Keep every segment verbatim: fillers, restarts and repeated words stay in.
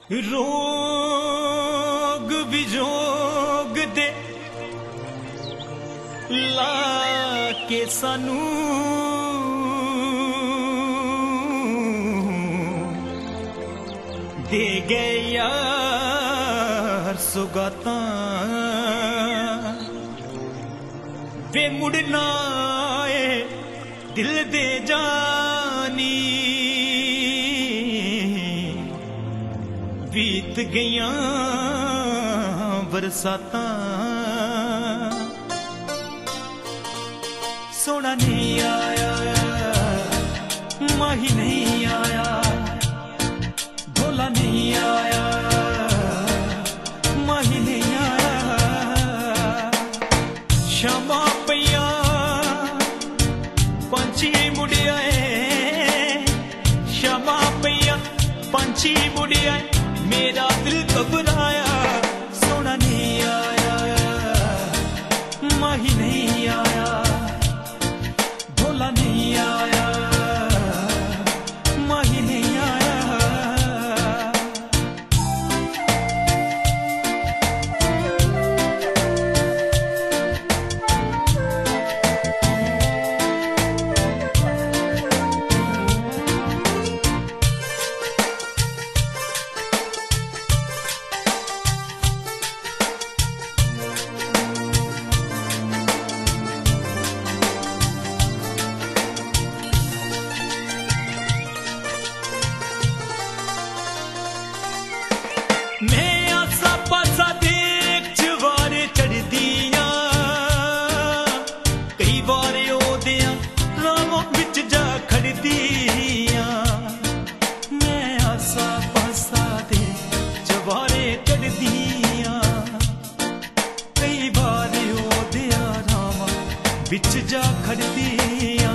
रोग विजोग दे ला के सानू दे गए यार सुगाता वे मुड़ना ए दिल दे जानी बीत गईयां बरसाता सोना नहीं आया माही नहीं आया भोला नहीं आया माही नहीं आया शामा पैया पंछी मुड़िया शामा पैया पंछी मुड़िया मेरा दिल घबराया सोना नहीं आया माही नहीं आया भोला नहीं आया माही नहीं आया मैं आसा पासा देख चवारे चढ़ दिया कई बार ओदिया रामों बिच जा खड़ दिया मैं आसा पासा देख चवारे चढ़ दिया कई बार ओदिया रामों बिच जा खड़ दिया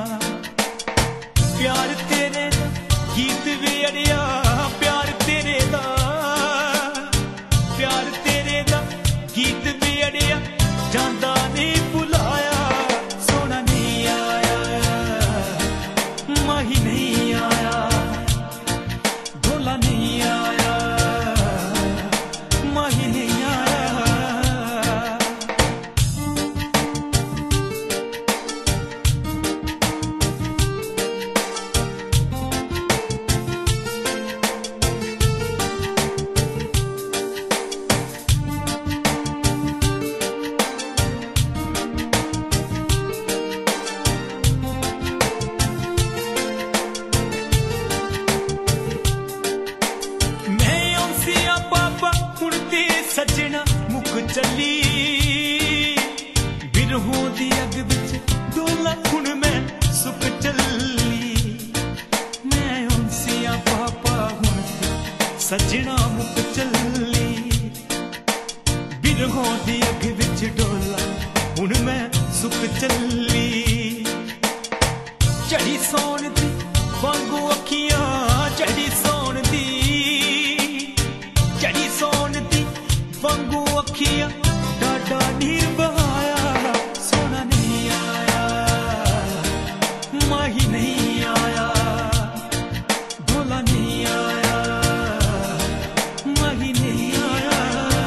प्यार तेरे गीत भी अड़िया प्यार तेरे दा प्यार तेरे दा गीत भी अड़िया जांदा नहीं बुलाया सोना नहीं आया माही नहीं आया भोला नहीं आया माही नहीं आया सजना मुक चली बिरहों दी अग बिच डोला हुण मैं सुक चली मैं उनसिया पापा हुण सजना मुक चली बिरहों दी अग बिच डोला हुण मैं सुक चली चढ़ी सौन दी वांगू अखियां चढ़ी सौन दी चढ़ी सौन दी वांगू अखियां डाडा नीर बहाया सोना नहीं आया माही नहीं आया भोला नहीं आया माही नहीं आया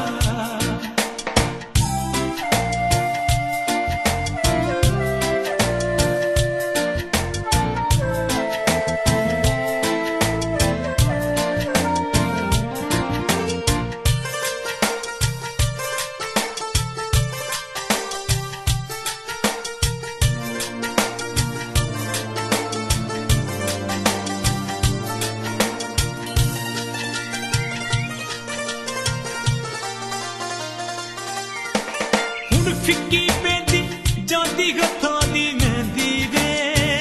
फिक्की पेंदी जाती हत्थां दी मेहंदी वे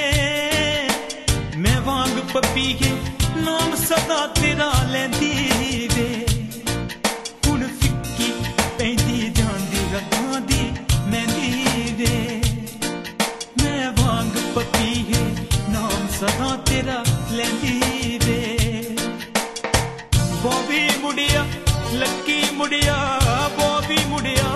मैं वांग पपीहे नाम सदा तेरा लैंदी वे हुण फिक्की पेंदी जांदी हत्थां दी मेहंदी वे मैं वांग पपीहे नाम सदा तेरा लैंदी वे बॉबी मुड़िया लक्की मुड़िया बॉबी मुड़िया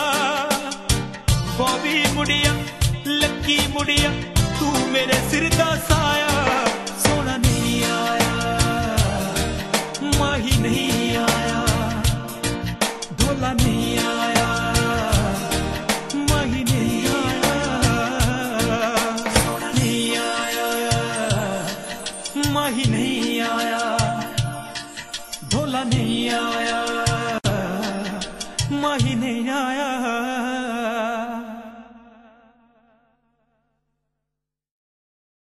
बॉबी मुड़िया लक्की मुड़िया तू मेरे सिर दा साया सोना नहीं आया माही नहीं ढोला नहीं आया, माही नहीं आया, नहीं आया, माही नहीं आया, ढोला नहीं आया, माही नहीं आया।